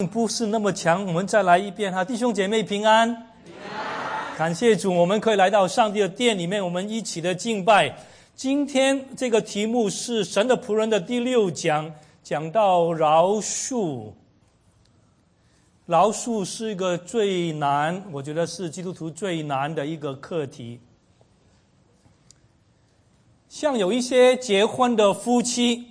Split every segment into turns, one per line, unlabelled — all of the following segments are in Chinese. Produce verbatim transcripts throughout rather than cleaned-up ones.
不是那么强，我们再来一遍哈，弟兄姐妹平安。平安。感谢主，我们可以来到上帝的殿里面，我们一起的敬拜。今天这个题目是神的仆人的第六讲，讲到饶恕。饶恕是一个最难，我觉得是基督徒最难的一个课题。像有一些结婚的夫妻，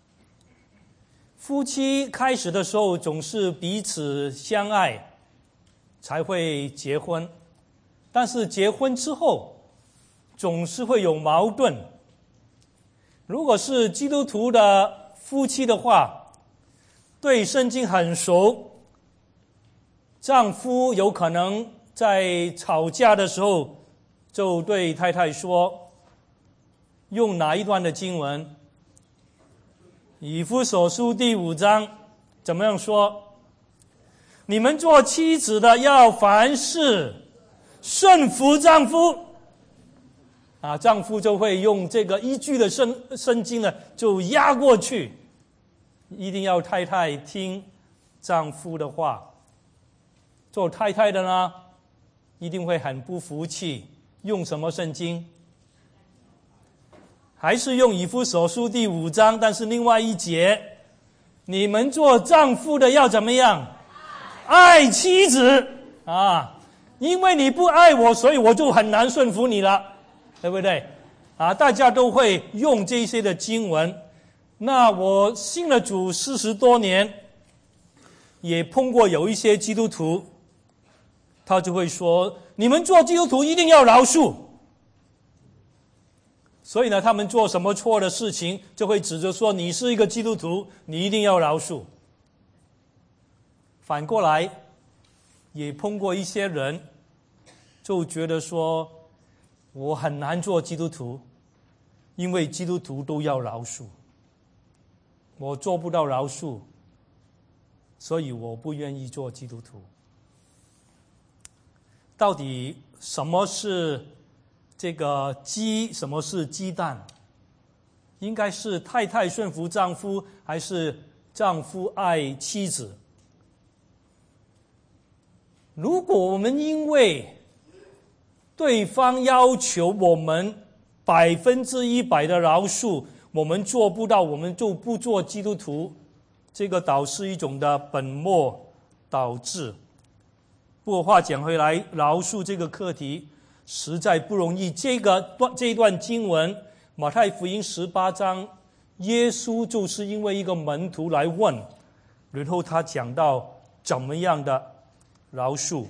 夫妻开始的时候总是彼此相爱才会结婚，但是结婚之后总是会有矛盾。如果是基督徒的夫妻的话，对圣经很熟，丈夫有可能在吵架的时候就对太太说，用哪一段的经文？以弗所书第五章怎么样说？你们做妻子的要凡事顺服丈夫啊，丈夫就会用这个依据的圣圣经呢，就压过去，一定要太太听丈夫的话。做太太的呢，一定会很不服气，用什么圣经？还是用以弗所书第五章，但是另外一节，你们做丈夫的要怎么样？爱妻子啊，因为你不爱我，所以我就很难顺服你了，对不对？啊，大家都会用这些的经文。那我信了主四十多年，也碰过有一些基督徒，他就会说，你们做基督徒一定要饶恕。所以呢，他们做什么错的事情，就会指着说，你是一个基督徒，你一定要饶恕。反过来，也碰过一些人，就觉得说，我很难做基督徒，因为基督徒都要饶恕，我做不到饶恕，所以我不愿意做基督徒。到底什么是这个鸡，什么是鸡蛋？应该是太太顺服丈夫，还是丈夫爱妻子？如果我们因为对方要求我们百分之一百的饶恕，我们做不到，我们就不做基督徒，这个导致一种的本末倒置。不过话讲回来，饶恕这个课题实在不容易。这个段这一段经文，马太福音十八章，耶稣就是因为一个门徒来问，然后他讲到怎么样的饶恕。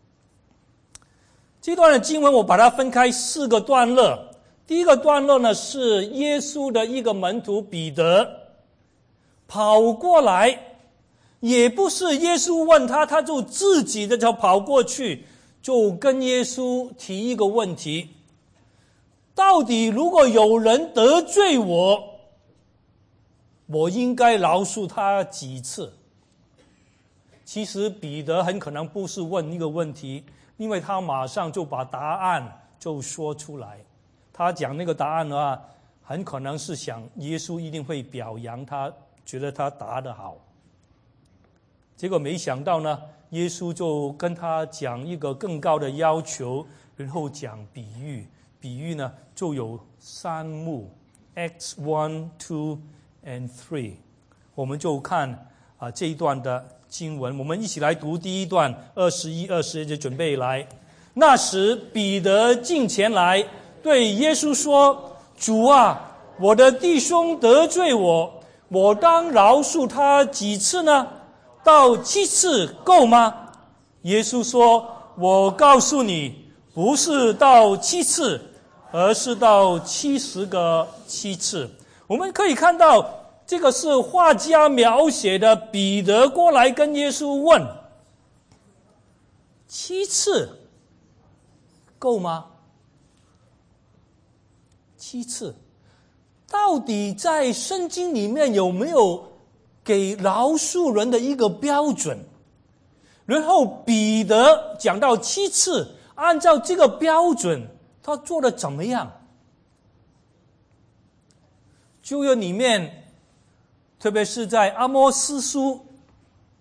这段的经文我把它分开四个段落。第一个段落呢，是耶稣的一个门徒彼得跑过来，也不是耶稣问他，他就自己的就跑过去，就跟耶稣提一个问题，到底如果有人得罪我，我应该饶恕他几次？其实彼得很可能不是问一个问题，因为他马上就把答案就说出来。他讲那个答案的话，很可能是想耶稣一定会表扬他，觉得他答得好。结果没想到呢，耶稣就跟他讲一个更高的要求，然后讲比喻。比喻呢就有三幕 Acts one, two and three。 我们就看啊这一段的经文，我们一起来读第一段二十一、二十二节，准备来。那时彼得近前来对耶稣说，主啊，我的弟兄得罪我，我当饶恕他几次呢？到七次够吗？耶稣说，我告诉你，不是到七次，而是到七十个七次。我们可以看到，这个是画家描写的彼得过来跟耶稣问，七次够吗？七次，到底在圣经里面有没有给饶恕人的一个标准？然后彼得讲到七次，按照这个标准，他做得怎么样？旧约里面，特别是在阿摩司书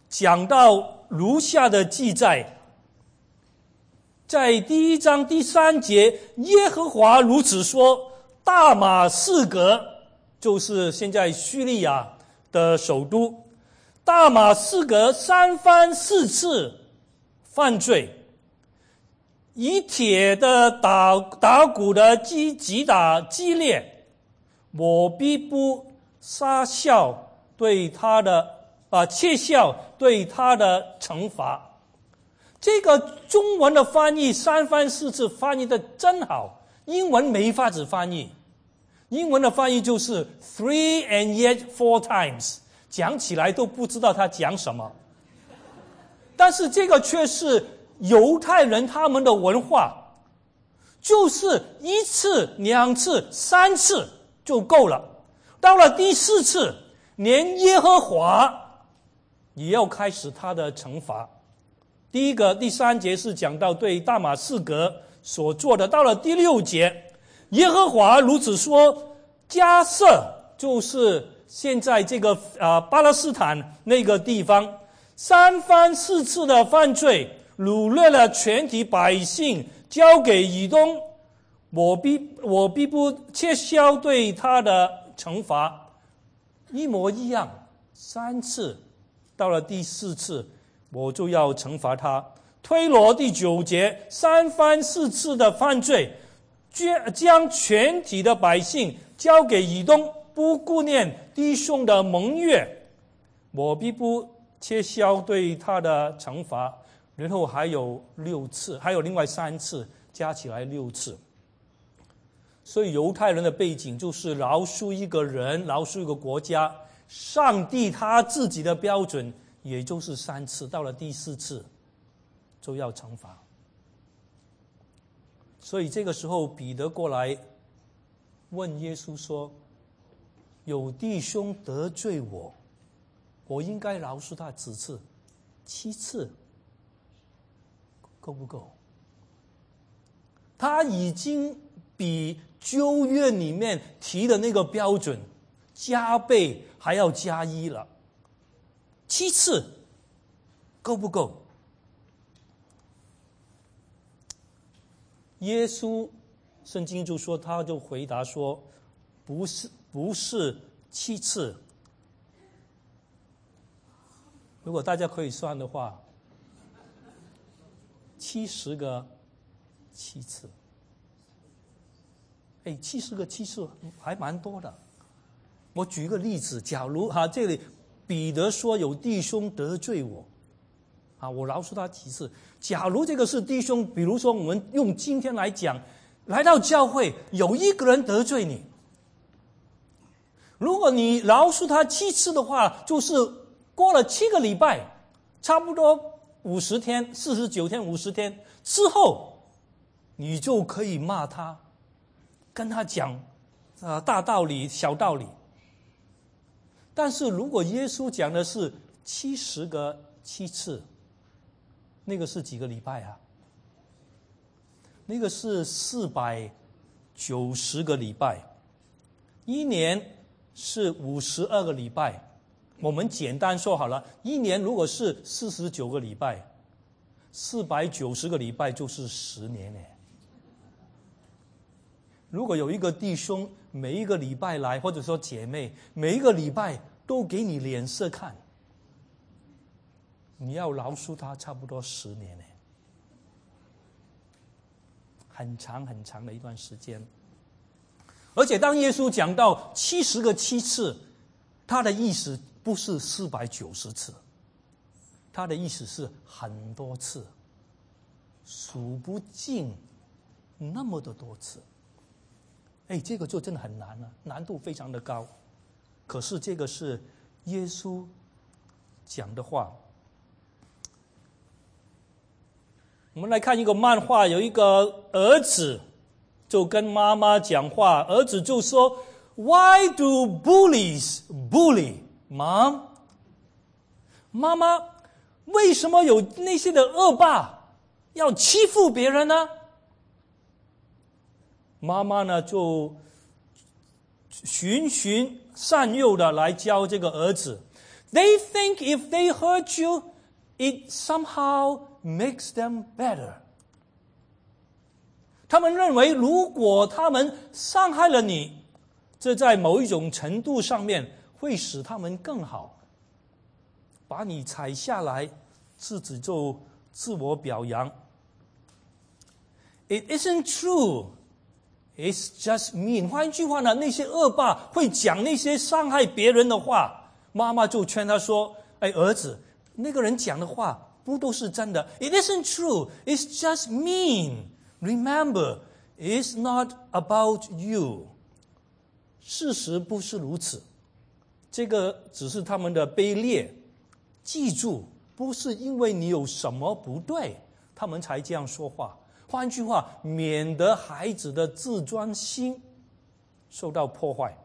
讲到如下的记载，在第一章第三节，耶和华如此说：大马士革，就是现在叙利亚的首都，大马士革三番四次犯罪，以铁的打打鼓的击击打激烈，我必不杀笑对他的啊窃笑对他的惩罚。这个中文的翻译三番四次翻译的真好，英文没法子翻译。英文的翻译就是 three and yet four times， 讲起来都不知道他讲什么。但是这个却是犹太人他们的文化，就是一次、两次、三次就够了。到了第四次，连耶和华也要开始他的惩罚。第一个第三节是讲到对大马士革所做的，到了第六节，耶和华如此说：加瑟，就是现在这个啊、呃、巴勒斯坦那个地方，三番四次的犯罪，掳掠了全体百姓，交给以东，我必我必不撤销对他的惩罚。一模一样，三次，到了第四次我就要惩罚他。推罗第九节，三番四次的犯罪，将全体的百姓交给以东，不顾念弟兄的盟约，我必不撤销对他的惩罚。然后还有六次，还有另外三次，加起来六次。所以犹太人的背景就是饶恕一个人，饶恕一个国家，上帝他自己的标准也就是三次，到了第四次就要惩罚。所以这个时候彼得过来问耶稣说：有弟兄得罪我，我应该饶恕他几次？七次够不够？他已经比旧约里面提的那个标准加倍还要加一了，七次够不够？耶稣圣经就说，他就回答说，不是不是七次。如果大家可以算的话，七十个七次。哎，七十个七次还蛮多的。我举个例子，假如哈、啊、这里彼得说有弟兄得罪我，啊，我饶恕他几次。假如这个是弟兄，比如说我们用今天来讲，来到教会有一个人得罪你，如果你饶恕他七次的话，就是过了七个礼拜，差不多五十天、四十九天、五十天之后，你就可以骂他，跟他讲啊、呃、大道理、小道理。但是如果耶稣讲的是七十个七次，那个是几个礼拜啊？那个是四百九十个礼拜，一年是五十二个礼拜。我们简单说好了，一年如果是四十九个礼拜，四百九十个礼拜就是十年呢。如果有一个弟兄每一个礼拜来，或者说姐妹每一个礼拜都给你脸色看，你要饶恕他差不多十年呢，很长很长的一段时间。而且当耶稣讲到七十个七次，他的意思不是四百九十次，他的意思是很多次，数不尽那么的多次。哎，这个就真的很难了，难度非常的高。可是这个是耶稣讲的话。我们来看一个漫画，有一个儿子就跟妈妈讲话，儿子就说 Why do bullies bully, Mom? 妈妈，为什么有那些的恶霸要欺负别人呢？妈妈呢就循循善诱的来教这个儿子， They think if they hurt you, it somehow makes them better. 他们认为如果他们伤害了你，这在某一种程度上面会使他们更好，把你踩下来，自己就自我表扬。It isn't true. It's just mean. 换一句话呢，那些恶霸会讲那些伤害别人的话，妈妈就劝他说：“哎，儿子，那个人讲的话不都是真的 ？It isn't true. It's just mean. Remember, it's not about you.” 事实不是如此，这个只是他们的卑劣。记住，不是因为你有什么不对，他们才这样说话。换句话，免得孩子的自尊心受到破坏。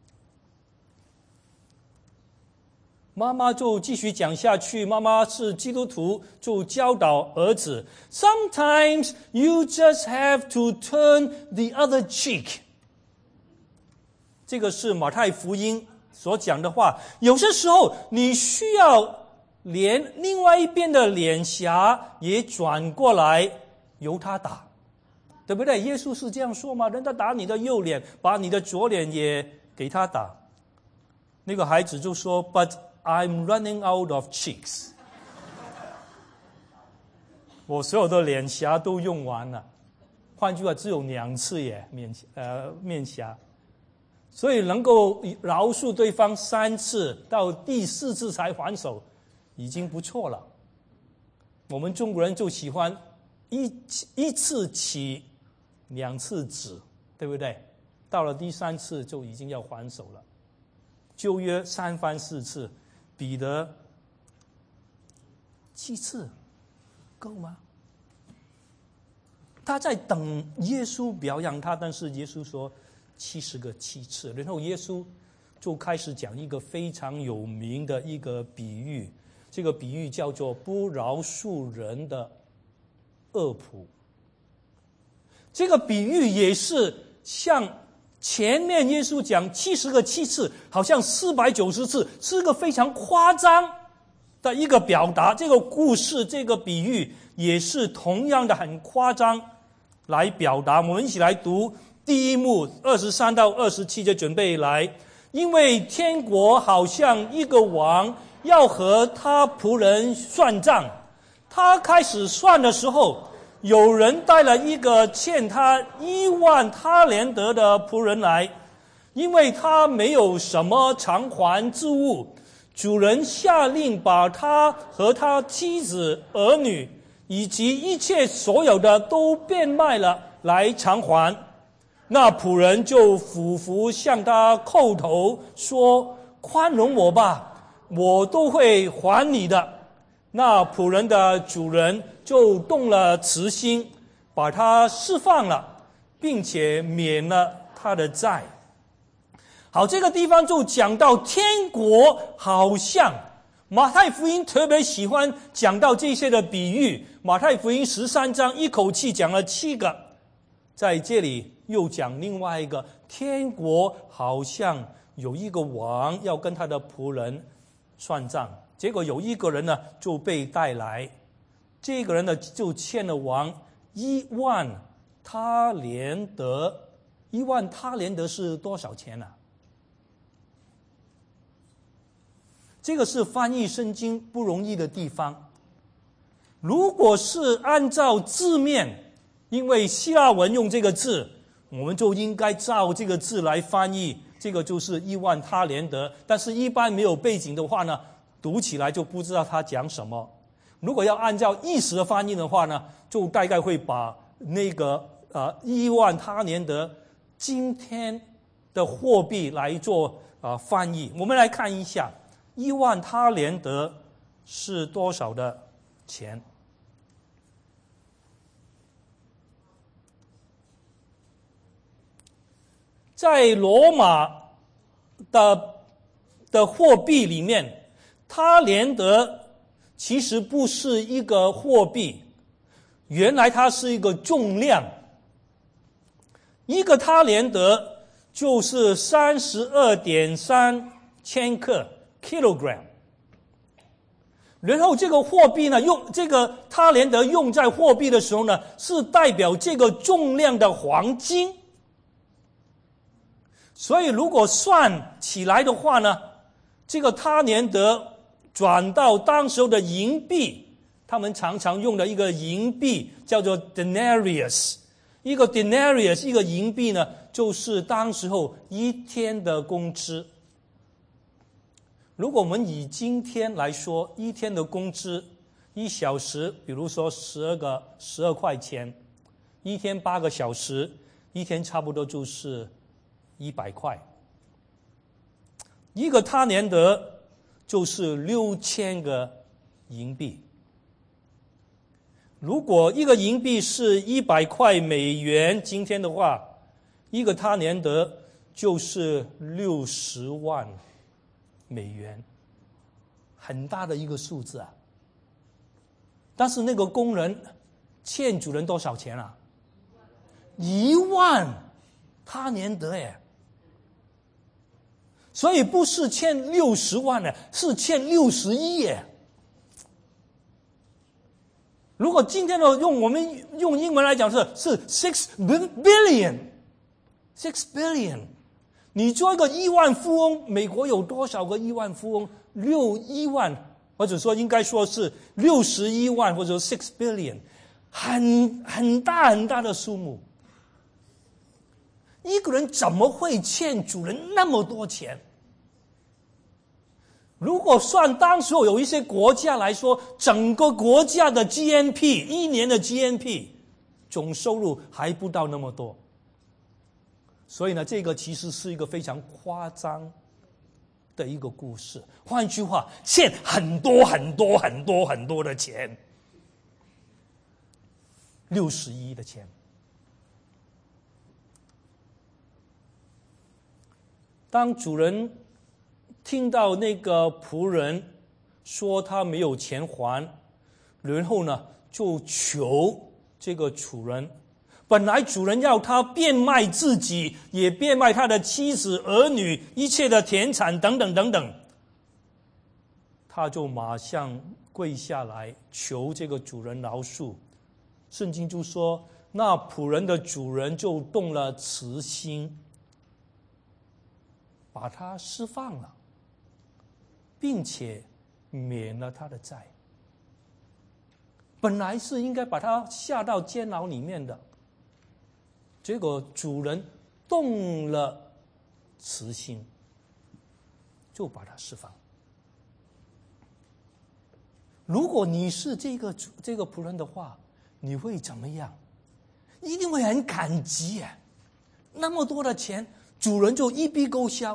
妈妈就继续讲下去，妈妈是基督徒，就教导儿子 Sometimes you just have to turn the other cheek. 这个是马太福音所讲的话，有些时候你需要连另外一边的脸颊也转过来由他打，对不对？耶稣是这样说吗？人家打你的右脸，把你的左脸也给他打。那个孩子就说 But I'm running out of cheeks. 我所有的脸颊都用完了，换句话只有两次耶面呃面颊，所以能够饶恕对方三次，到第四次才还手，已经不错了。我们中国人就喜欢一一次起，两次止，对不对？到了第三次就已经要还手了。旧约三番四次，彼得七次，够吗？他在等耶稣表扬他，但是耶稣说七十个七次，然后耶稣就开始讲一个非常有名的一个比喻，这个比喻叫做不饶恕人的恶仆。这个比喻也是像前面耶稣讲七十个七次，好像四百九十次，是个非常夸张的一个表达。这个故事，这个比喻也是同样的很夸张来表达。我们一起来读第一幕二十三到二十七节，准备来。因为天国好像一个王要和他仆人算账，他开始算的时候，有人带了一个欠他一万他连得的仆人来，因为他没有什么偿还之物，主人下令把他和他妻子儿女以及一切所有的都变卖了来偿还。那仆人就俯伏向他叩头说：宽容我吧，我都会还你的。那仆人的主人就动了慈心，把他释放了，并且免了他的债。好，这个地方就讲到天国好像，马太福音特别喜欢讲到这些的比喻，马太福音十三章一口气讲了七个，在这里又讲另外一个，天国好像有一个王要跟他的仆人算账，结果有一个人呢就被带来，这个人呢就欠了王一万他连得。一万他连得是多少钱呢、啊？这个是翻译圣经不容易的地方。如果是按照字面，因为希腊文用这个字，我们就应该照这个字来翻译，这个就是一万他连得。但是一般没有背景的话呢，读起来就不知道他讲什么。如果要按照意思的翻译的话呢，就大概会把那个呃一万他连得今天的货币来做呃翻译。我们来看一下一万他连得是多少的钱。在罗马的的货币里面，他连得其实不是一个货币，原来它是一个重量。一个他连得就是三十二点三千克 kilogram， 然后这个货币呢，用这个他连得用在货币的时候呢，是代表这个重量的黄金。所以如果算起来的话呢，这个他连得转到当时候的银币，他们常常用的一个银币叫做 denarius， 一个 denarius 一个银币呢，就是当时候一天的工资。如果我们以今天来说，一天的工资一小时，比如说十二个十二块钱，一天八个小时，一天差不多就是一百块。一个他连得就是六千个银币。如果一个银币是一百块美元，今天的话，一个他连得就是六十万美元，很大的一个数字啊。但是那个工人欠主人多少钱啊？一万他连得耶。所以不是欠六十万呢，是欠六十亿耶。如果今天的用我们用英文来讲是是 six billion six billion。你做一个亿万富翁，美国有多少个亿万富翁？六亿万，或者说应该说是六十一万，或者说 six billion， 很很大很大的数目。一个人怎么会欠主人那么多钱？如果算当时有一些国家来说，整个国家的 G N P 一年的 G N P 总收入还不到那么多。所以呢，这个其实是一个非常夸张的一个故事。换句话，欠很多很多很多很多的钱，六十亿的钱。当主人听到那个仆人说他没有钱还，然后呢就求这个主人，本来主人要他变卖自己，也变卖他的妻子儿女一切的田产等等等等，他就马上跪下来求这个主人饶恕。圣经就说，那仆人的主人就动了慈心，把他释放了，并且免了他的债。本来是应该把他下到监牢里面的，结果主人动了慈心，就把他释放。如果你是这个这个仆人的话，你会怎么样？一定会很感激耶，那么多的钱，主人就一笔勾销。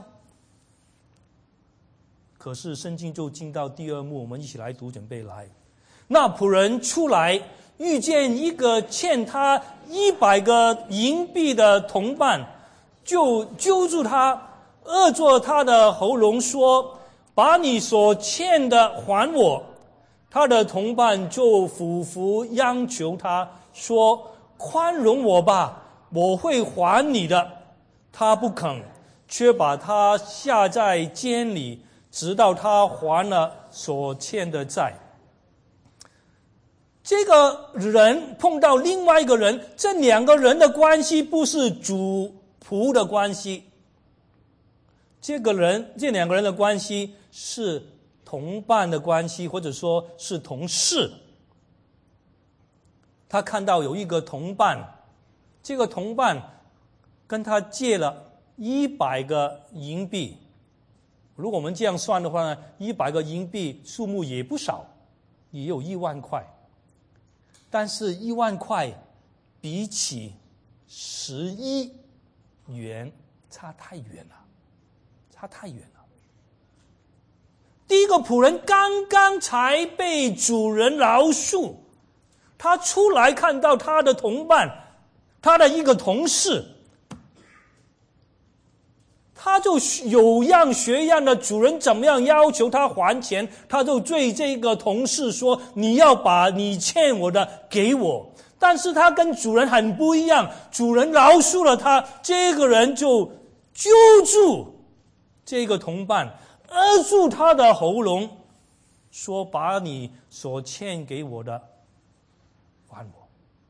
可是圣经就进到第二幕，我们一起来读，准备来。那仆人出来，遇见一个欠他一百个银币的同伴，就揪住他，扼住他的喉咙，说：“把你所欠的还我。”他的同伴就俯伏央求他说：“宽容我吧，我会还你的。”他不肯，却把他下在监里，直到他还了所欠的债。这个人碰到另外一个人，这两个人的关系不是主仆的关系，这个人这两个人的关系是同伴的关系，或者说是同事。他看到有一个同伴，这个同伴跟他借了一百个银币。如果我们这样算的话呢，一百个银币数目也不少，也有一万块。但是一万块比起十一元差太远了，差太远了。第一个仆人刚刚才被主人饶恕，他出来看到他的同伴，他的一个同事，他就有样学样的，主人怎么样要求他还钱，他就对这个同事说：“你要把你欠我的给我。”但是他跟主人很不一样，主人饶恕了他，这个人就揪住这个同伴，扼住他的喉咙， 说把你所欠给我的还我。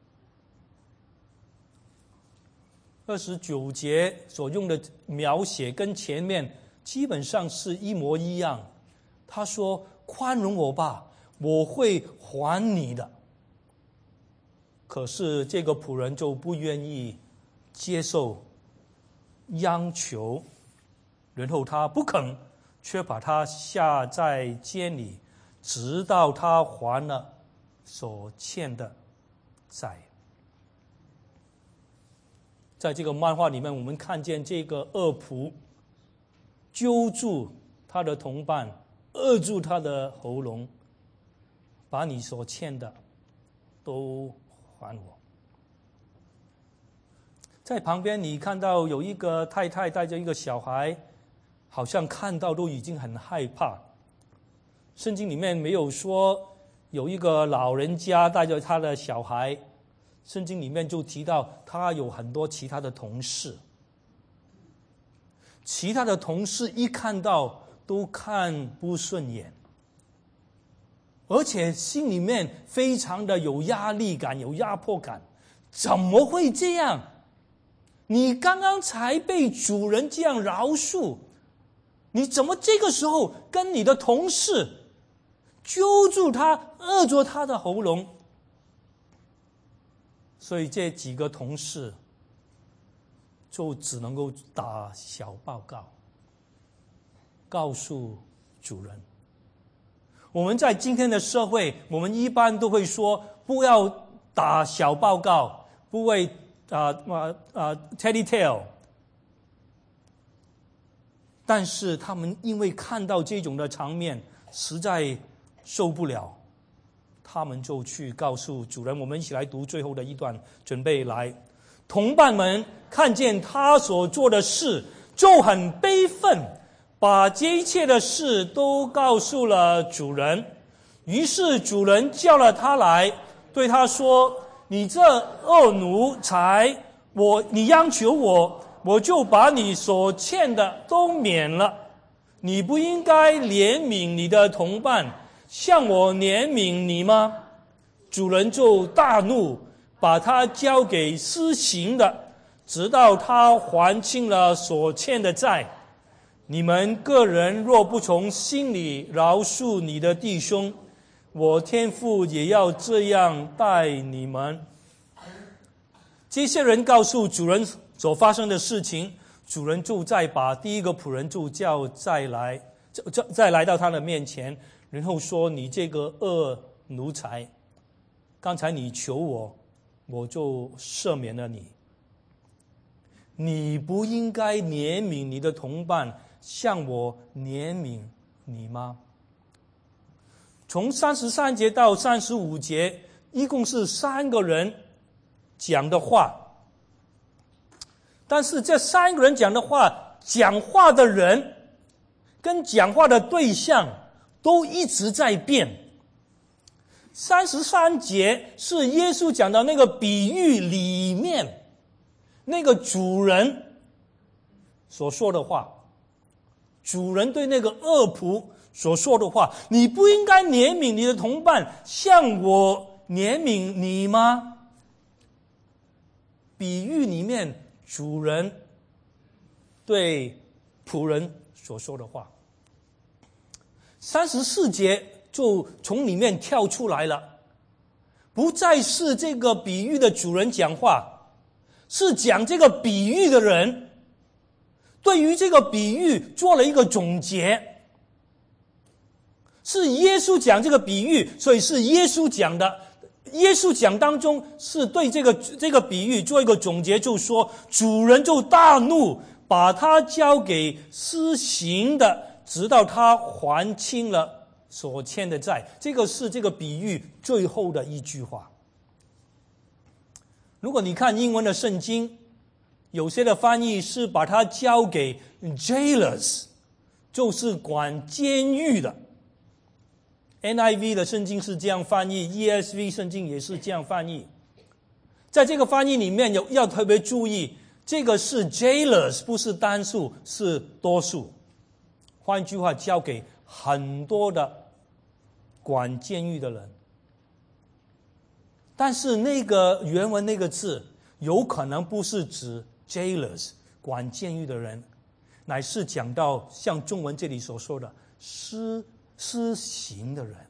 二十九节所用的描写跟前面基本上是一模一样。他说宽容我吧，我会还你的。可是这个仆人就不愿意接受央求，然后他不肯，却把他下在监里，直到他还了所欠的债。在这个漫画里面，我们看见这个恶仆揪住他的同伴，扼住他的喉咙，把你所欠的都还我。在旁边你看到有一个太太带着一个小孩，好像看到都已经很害怕。圣经里面没有说有一个老人家带着他的小孩，圣经里面就提到他有很多其他的同事，其他的同事一看到都看不顺眼，而且心里面非常的有压力感，有压迫感。怎么会这样？你刚刚才被主人这样饶恕，你怎么这个时候跟你的同事揪住他，扼住他的喉咙？所以这几个同事就只能够打小报告，告诉主人。我们在今天的社会，我们一般都会说不要打小报告，不会啊啊啊 tell tale。但是他们因为看到这种的场面，实在受不了，他们就去告诉主人。我们一起来读最后的一段，准备来。同伴们看见他所做的事，就很悲愤，把这一切的事都告诉了主人。于是主人叫了他来，对他说：你这恶奴才，我你央求我，我就把你所欠的都免了。你不应该怜悯你的同伴，像我怜悯你吗？主人就大怒，把他交给施行的，直到他还清了所欠的债。你们个人若不从心里饶恕你的弟兄，我天父也要这样待你们。这些人告诉主人所发生的事情，主人就再把第一个仆人就叫再来，再来到他的面前，然后说：你这个恶奴才，刚才你求我，我就赦免了你。你不应该怜悯你的同伴，像我怜悯你吗？从三十三节到三十五节，一共是三个人讲的话，但是这三个人讲的话，讲话的人跟讲话的对象都一直在变。三十三节是耶稣讲到那个比喻里面那个主人所说的话，主人对那个恶仆所说的话：你不应该怜悯你的同伴，像我怜悯你吗？比喻里面主人对仆人所说的话。三十四节就从里面跳出来了，不再是这个比喻的主人讲话，是讲这个比喻的人对于这个比喻做了一个总结。是耶稣讲这个比喻，所以是耶稣讲的。耶稣讲当中是对这个这个比喻做一个总结，就说主人就大怒，把他交给施行的，直到他还清了所欠的债。这个是这个比喻最后的一句话。如果你看英文的圣经，有些的翻译是把它交给 jailers， 就是管监狱的。N I V 的圣经是这样翻译， E S V 圣经也是这样翻译。在这个翻译里面有要特别注意，这个是 jailers， 不是单数，是多数。换句话，交给很多的管监狱的人。但是那个原文那个字有可能不是指 jailers 管监狱的人，乃是讲到像中文这里所说的施施行的人。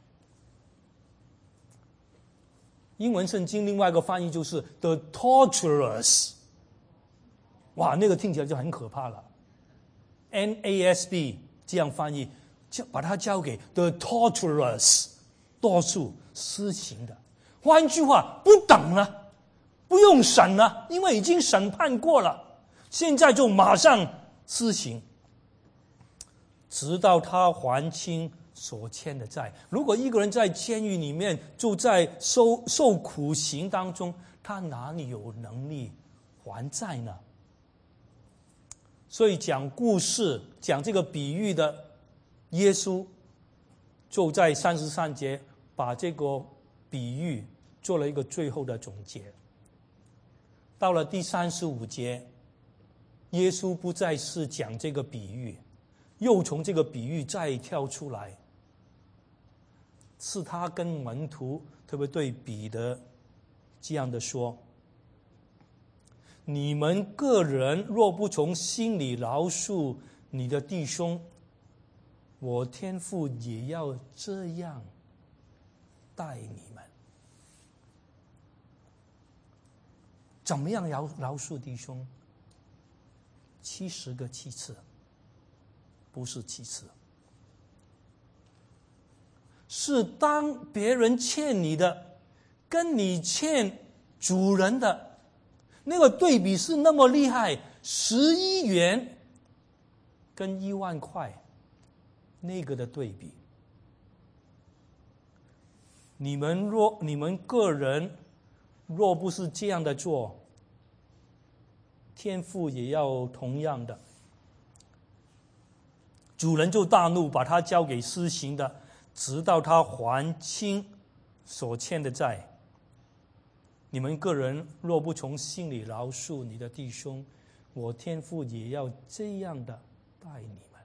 英文圣经另外一个翻译就是 the torturers， 哇，那个听起来就很可怕了。N A S B 这样翻译，把它交给 the torturers， 多数施行的。换句话，不等了，不用审了，因为已经审判过了，现在就马上施行，直到他还清所欠的债。如果一个人在监狱里面就在受受苦刑当中，他哪里有能力还债呢？所以讲故事讲这个比喻的耶稣就在三十三节把这个比喻做了一个最后的总结。到了第三十五节，耶稣不再是讲这个比喻，又从这个比喻再跳出来，是他跟门徒特别对彼得这样的说：你们个人若不从心里饶恕你的弟兄，我天父也要这样待你们。怎么样饶饶恕弟兄？七十个七次，不是七次。是当别人欠你的，跟你欠主人的那个对比是那么厉害，十一元跟一万块那个的对比。你们若你们个人若不是这样的做，天父也要同样的。主人就大怒，把他交给施行的，直到他还清所欠的债。你们个人若不从心里饶恕你的弟兄，我天父也要这样的待你们。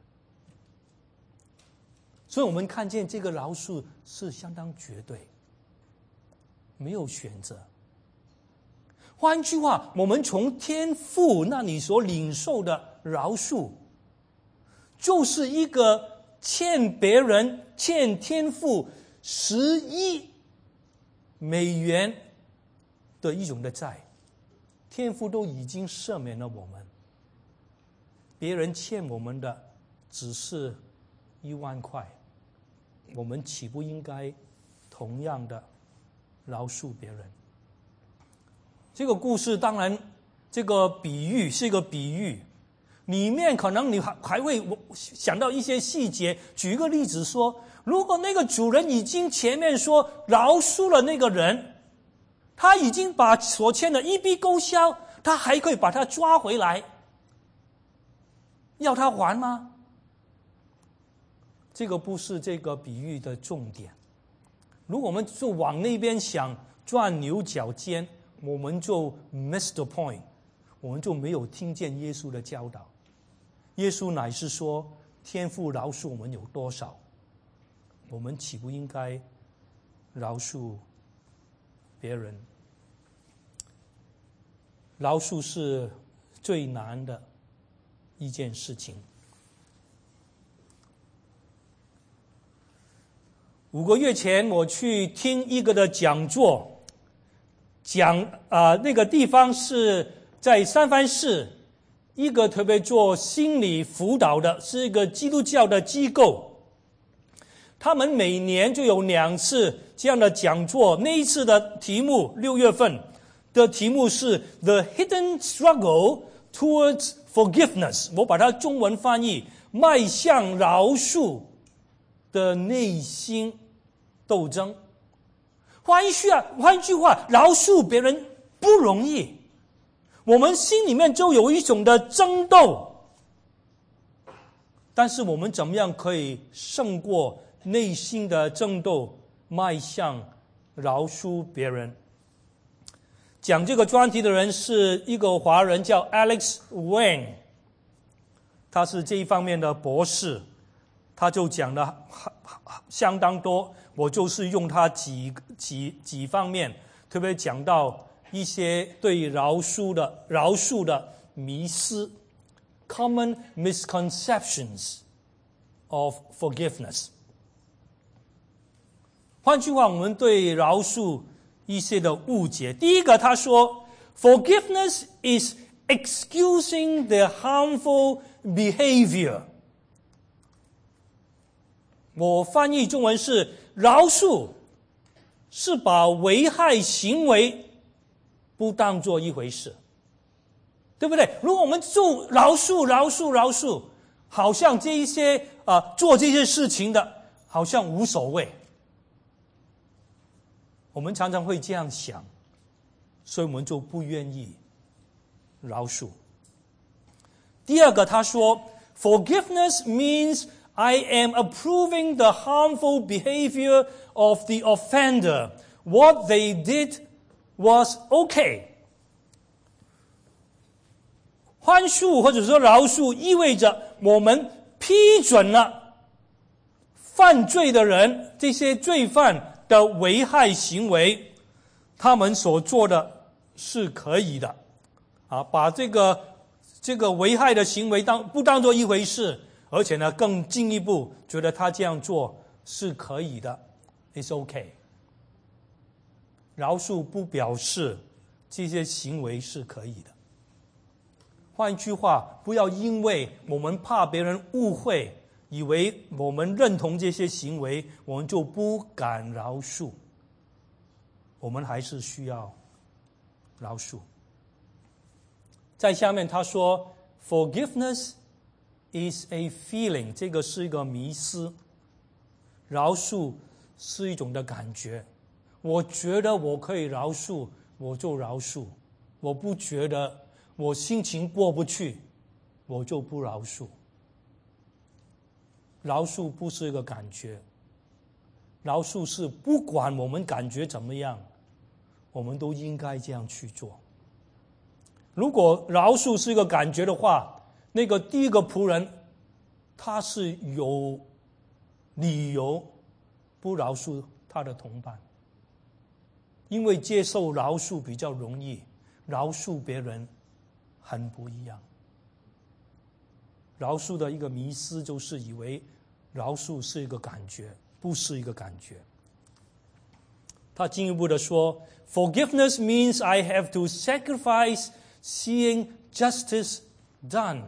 所以我们看见这个饶恕是相当绝对，没有选择。换句话，我们从天父那里所领受的饶恕，就是一个欠别人欠天父十一美元的一种的债，天父都已经赦免了我们，别人欠我们的只是一万块，我们岂不应该同样的饶恕别人？这个故事当然，这个比喻是一个比喻，里面可能你还还会想到一些细节。举一个例子说，如果那个主人已经前面说饶恕了那个人，他已经把所欠的一笔勾销，他还可以把他抓回来，要他还吗？这个不是这个比喻的重点。如果我们就往那边想，钻牛角尖，我们就 miss the point， 我们就没有听见耶稣的教导。耶稣乃是说，天父饶恕我们有多少，我们岂不应该饶恕别人？饶恕是最难的一件事情。五个月前，我去听一个的讲座，讲啊、呃，那个地方是在三藩市，一个特别做心理辅导的，是一个基督教的机构。他们每年就有两次这样的讲座，那一次的题目，六月份的题目是 The Hidden Struggle Towards Forgiveness， 我把它中文翻译，迈向饶恕的内心斗争。换一句话，换一句话，饶恕别人不容易，我们心里面就有一种的争斗。但是我们怎么样可以胜过内心的争斗，迈向饶恕别人？讲这个专题的人是一个华人，叫 Alex Wang， 他是这一方面的博士。 他就讲了相当多，我就是用他几几几方面，特别讲到一些对饶恕的饶恕的迷思 ，common misconceptions of forgiveness。换句话，我们对饶恕一些的误解。第一个，他说 ，forgiveness is excusing the harmful behavior。我翻译中文是饶恕是把危害行为不当作一回事，对不对？如果我们就饶恕饶恕饶恕，好像这一些啊、呃、做这些事情的好像无所谓，我们常常会这样想，所以我们就不愿意饶恕。第二个，他说 forgiveness means I am approving the harmful behavior of the offender. What they did was okay. 宽恕或者说饶恕意味着我们批准了犯罪的人，这些罪犯的危害行为，他们所做的是可以的，啊，把这个这个危害的行为当不当作一回事，而且呢，更进一步觉得他这样做是可以的 ，It's okay。饶恕不表示这些行为是可以的。换句话，不要因为我们怕别人误会，以为我们认同这些行为，我们就不敢饶恕。我们还是需要饶恕。在下面他说 ，Forgiveness is a feeling， 这个是一个迷思。饶恕是一种的感觉，我觉得我可以饶恕，我就饶恕；我不觉得，我心情过不去，我就不饶恕。饶恕不是一个感觉，饶恕是不管我们感觉怎么样，我们都应该这样去做。如果饶恕是一个感觉的话，那个第一个仆人他是有理由不饶恕他的同伴，因为接受饶恕比较容易，饶恕别人很不一样。饶恕的一个迷思就是以为饶恕是一个感觉，不是一个感觉。他进一步的说 ，Forgiveness means I have to sacrifice seeing justice done。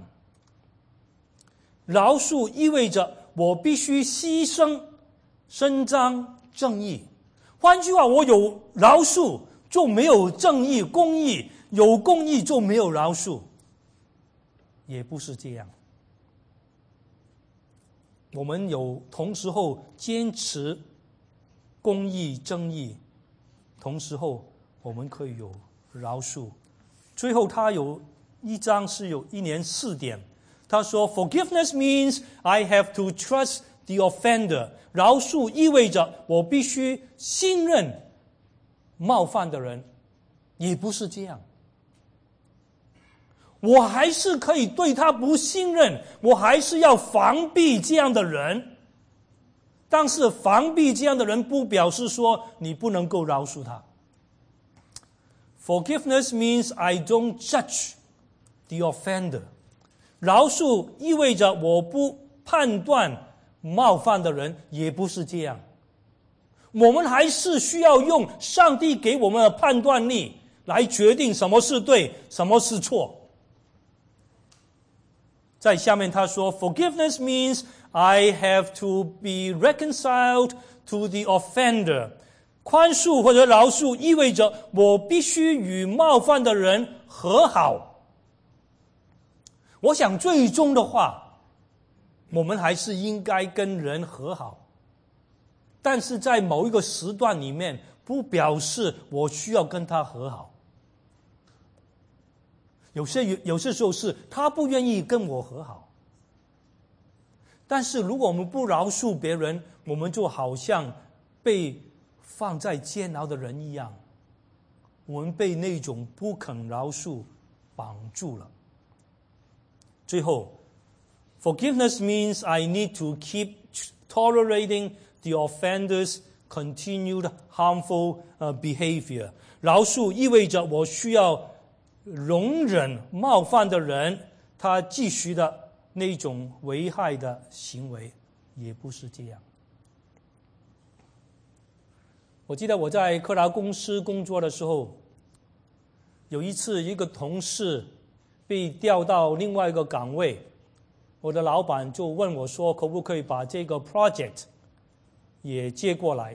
饶恕意味着我必须牺牲伸张正义。换句话，我有饶恕就没有正义公义，有公义就没有饶恕，也不是这样。我们有同时候坚持公义正义，同时候我们可以有饶恕。最后他有一章是有一连四点，他说 Forgiveness means I have to trust the offender。 饶恕意味着我必须信任冒犯的人，也不是这样。我还是可以对他不信任，我还是要防避这样的人。但是防避这样的人不表示说你不能够饶恕他。Forgiveness means I don't judge the offender。 饶恕意味着我不判断冒犯的人，也不是这样。我们还是需要用上帝给我们的判断力来决定什么是对，什么是错。在下面他说 Forgiveness means I have to be reconciled to the offender。 宽恕或者饶恕意味着我必须与冒犯的人和好。我想最终的话，我们还是应该跟人和好，但是在某一个时段里面，不表示我需要跟他和好。有些有些时候是他不愿意跟我和好，但是如果我们不饶恕别人，我们就好像被放在监牢的人一样，我们被那种不肯饶恕绑住了。最后 Forgiveness means I need to keep tolerating the offender's continued harmful behavior. 饶恕意味着我需要容忍冒犯的人他继续的那种危害的行为，也不是这样。我记得我在克劳公司工作的时候，有一次一个同事被调到另外一个岗位，我的老板就问我说可不可以把这个 project 也接过来，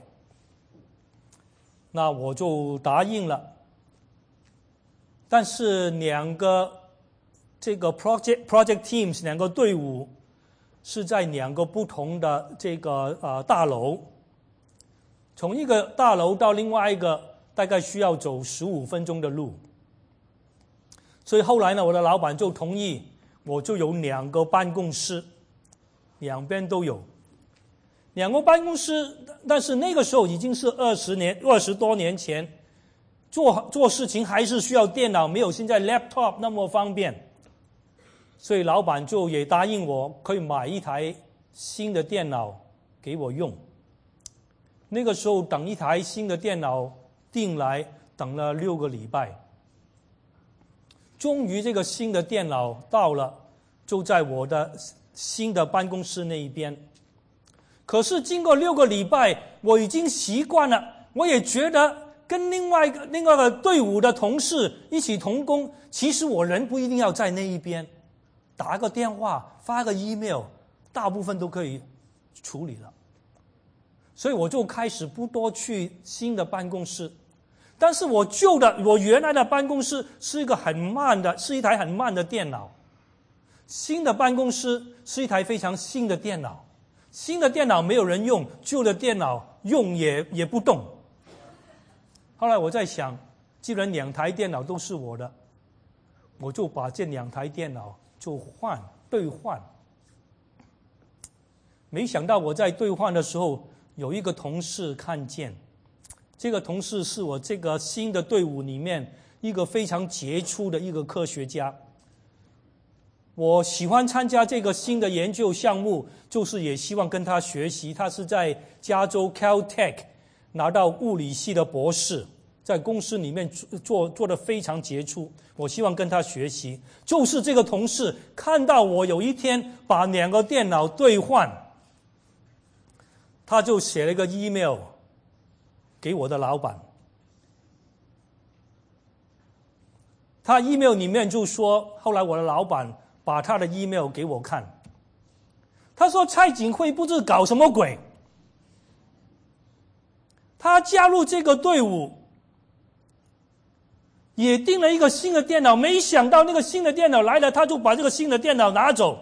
那我就答应了。但是两个这个 project project teams 两个队伍是在两个不同的这个呃大楼，从一个大楼到另外一个大概需要走十五分钟的路，所以后来呢，我的老板就同意我就有两个办公室，两边都有两个办公室。但是那个时候已经是二十年二十多年前，做做事情还是需要电脑，没有现在 laptop 那么方便，所以老板就也答应我可以买一台新的电脑给我用。那个时候等一台新的电脑订来，等了六个礼拜，终于这个新的电脑到了，就在我的新的办公室那一边。可是经过六个礼拜，我已经习惯了，我也觉得跟另外一个另外一个队伍的同事一起同工，其实我人不一定要在那一边，打个电话发个 email 大部分都可以处理了。所以我就开始不多去新的办公室，但是我旧的我原来的办公室是一个很慢的是一台很慢的电脑，新的办公室是一台非常新的电脑，新的电脑没有人用，旧的电脑用也也不动。后来我在想，既然两台电脑都是我的，我就把这两台电脑就换兑换。没想到我在兑换的时候，有一个同事看见，这个同事是我这个新的队伍里面一个非常杰出的一个科学家。我喜欢参加这个新的研究项目，就是也希望跟他学习。他是在加州 Caltech 拿到物理系的博士，在公司里面做做得非常杰出，我希望跟他学习。就是这个同事看到我有一天把两个电脑兑换，他就写了一个 email 给我的老板。他 email 里面就说，后来我的老板把他的 email 给我看，他说蔡锦辉不知搞什么鬼，他加入这个队伍也订了一个新的电脑，没想到那个新的电脑来了，他就把这个新的电脑拿走。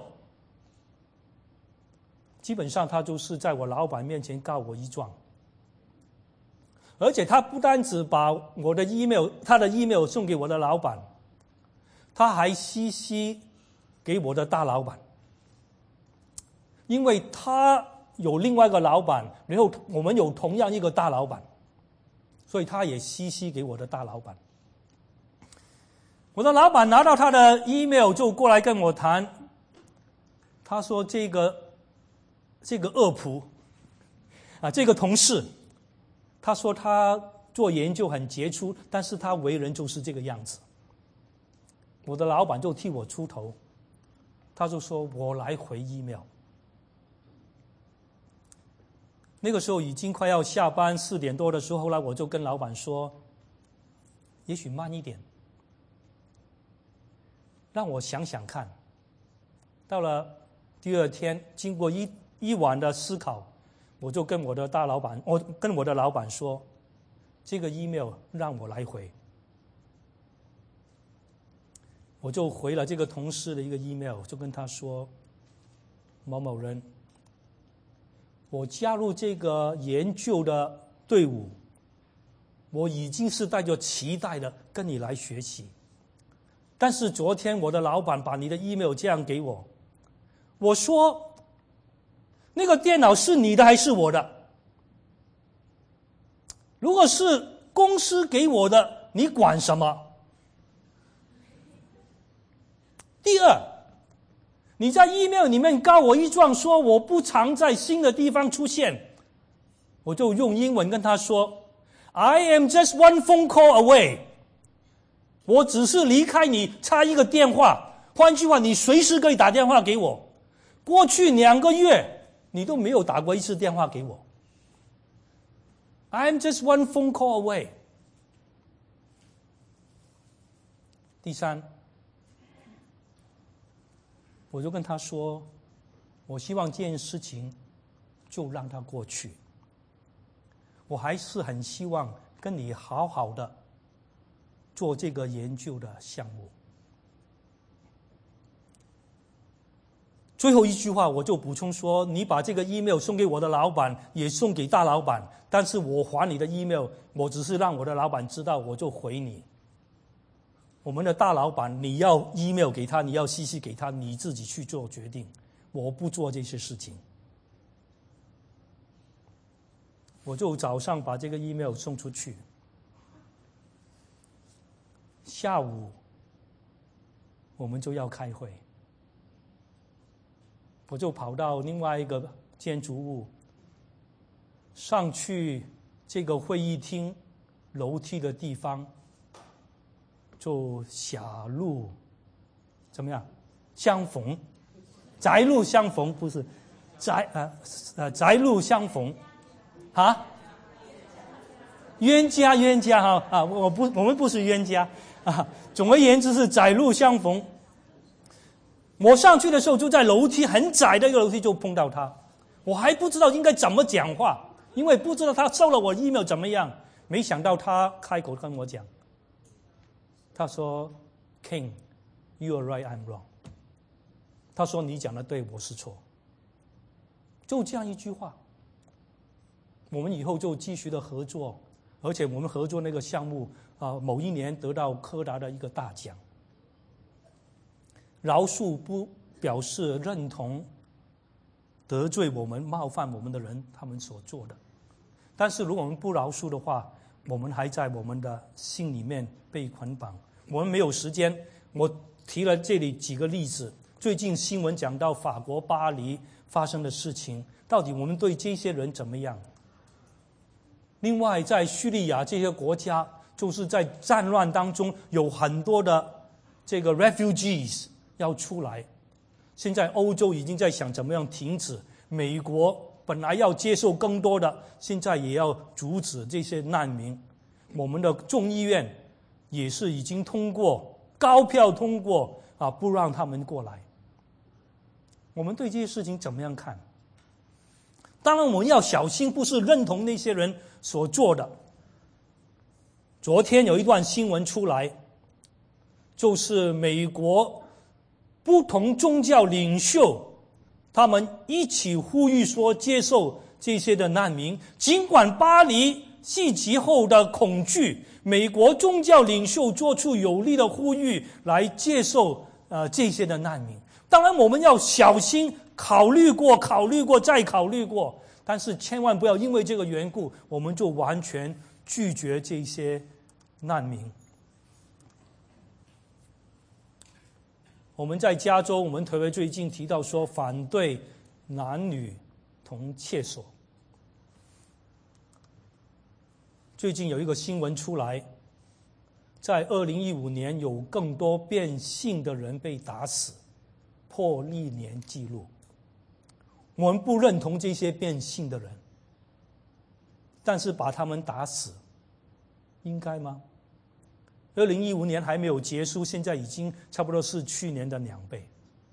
基本上他就是在我老板面前告我一状，而且他不单只把我的 email 他的 email 送给我的老板，他还 C C 给我的大老板，因为他有另外一个老板，然后我们有同样一个大老板，所以他也 C C 给我的大老板。我的老板拿到他的 email 就过来跟我谈，他说这个这个恶仆啊，这个同事，他说他做研究很杰出，但是他为人就是这个样子。我的老板就替我出头，他就说我来回 email。那个时候已经快要下班，四点多的时候，后来我就跟老板说，也许慢一点，让我想想看。到了第二天，经过一一晚的思考，我就跟我的大老板，我跟我的老板说，这个 email 让我来回。我就回了这个同事的一个 email， 就跟他说，某某人，我加入这个研究的队伍，我已经是带着期待的跟你来学习，但是昨天我的老板把你的 email 这样给我，我说那个电脑是你的还是我的？如果是公司给我的，你管什么？第二， 你在 email 里面告我一状，说我不常在新的地方出现，我就用英文跟他说 I am just one phone call away， 我只是离开你差一个电话，换句话你随时可以打电话给我，过去两个月你都没有打过一次电话给我， I am just one phone call away。 第三，我就跟他说，我希望这件事情就让它过去，我还是很希望跟你好好的做这个研究的项目。最后一句话我就补充说，你把这个 email 送给我的老板，也送给大老板，但是我还你的 email， 我只是让我的老板知道，我就回你。我们的大老板，你要 email 给他，你要 C C 给他，你自己去做决定，我不做这些事情。我就早上把这个 email 送出去，下午我们就要开会，我就跑到另外一个建筑物，上去这个会议厅楼梯的地方，就狭路怎么样相逢，窄路相逢，不是窄呃呃窄路相逢啊，冤家冤家哈啊，我不我们不是冤家啊，总而言之是窄路相逢。我上去的时候就在楼梯很窄的一个楼梯就碰到他，我还不知道应该怎么讲话，因为不知道他收了我 email 怎么样，没想到他开口跟我讲，他说 King you are right I'm wrong， 他说你讲的对，我是错，就这样一句话，我们以后就继续的合作，而且我们合作那个项目啊、呃，某一年得到柯达的一个大奖。饶恕不表示认同得罪我们冒犯我们的人他们所做的，但是如果我们不饶恕的话，我们还在我们的心里面被捆绑。我们没有时间，我提了这里几个例子，最近新闻讲到法国巴黎发生的事情，到底我们对这些人怎么样？另外在叙利亚这些国家，就是在战乱当中有很多的这个 refugees要出来，现在欧洲已经在想怎么样停止，美国本来要接受更多的，现在也要阻止这些难民。我们的众议院也是已经通过高票通过啊，不让他们过来。我们对这些事情怎么样看？当然我们要小心，不是认同那些人所做的。昨天有一段新闻出来，就是美国不同宗教领袖他们一起呼吁说接受这些的难民，尽管巴黎袭击后的恐惧，美国宗教领袖做出有力的呼吁来接受呃这些的难民。当然我们要小心，考虑过考虑过再考虑过，但是千万不要因为这个缘故我们就完全拒绝这些难民。我们在加州，我们特别最近提到说反对男女同切所。最近有一个新闻出来，在二零一五年有更多变性的人被打死，破历年纪录。我们不认同这些变性的人，但是把他们打死，应该吗？二零一五年还没有结束，现在已经差不多是去年的两倍。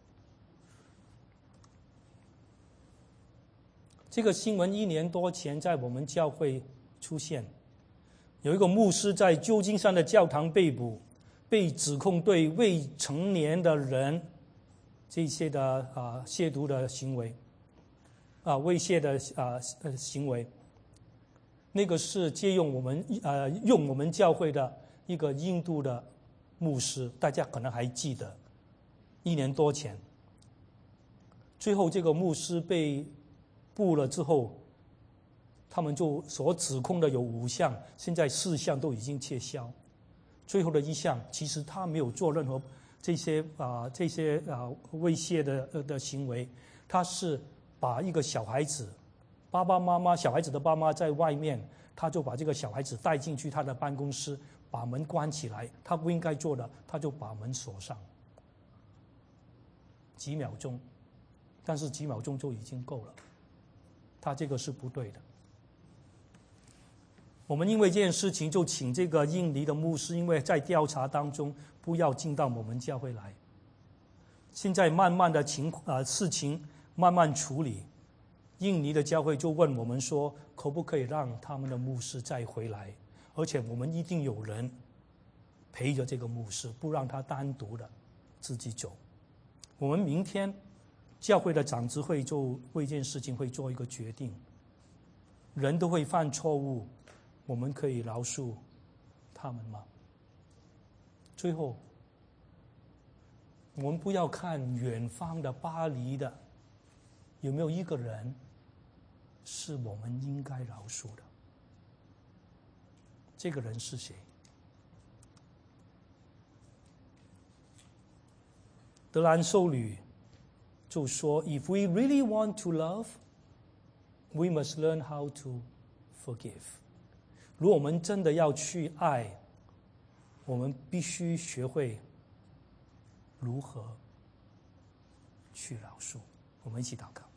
这个新闻一年多前在我们教会出现，有一个牧师在旧金山的教堂被捕，被指控对未成年的人这些的啊亵渎的行为，啊猥亵的啊呃行为。那个是借用我们呃用我们教会的一个印度的牧师，大家可能还记得，一年多前，最后这个牧师被捕了之后，他们就所指控的有五项，现在四项都已经撤销，最后的一项其实他没有做任何这些啊、呃、这些啊、呃、猥亵的、呃、的行为，他是把一个小孩子，爸爸妈妈小孩子的爸妈在外面，他就把这个小孩子带进去他的办公室，把门关起来，他不应该做的，他就把门锁上，几秒钟，但是几秒钟就已经够了，他这个是不对的。我们因为这件事情就请这个印尼的牧师，因为在调查当中不要进到我们教会来。现在慢慢的情啊、呃、事情慢慢处理，印尼的教会就问我们说，可不可以让他们的牧师再回来？而且我们一定有人陪着这个牧师，不让他单独的自己走。我们明天教会的长执会就为这件事情会做一个决定。人都会犯错误，我们可以饶恕他们吗？最后，我们不要看远方的巴黎的，有没有一个人是我们应该饶恕的？这个人是谁？德兰修女就说 ：“If we really want to love, we must learn how to forgive。”如果我们真的要去爱，我们必须学会如何去饶恕。我们一起祷告。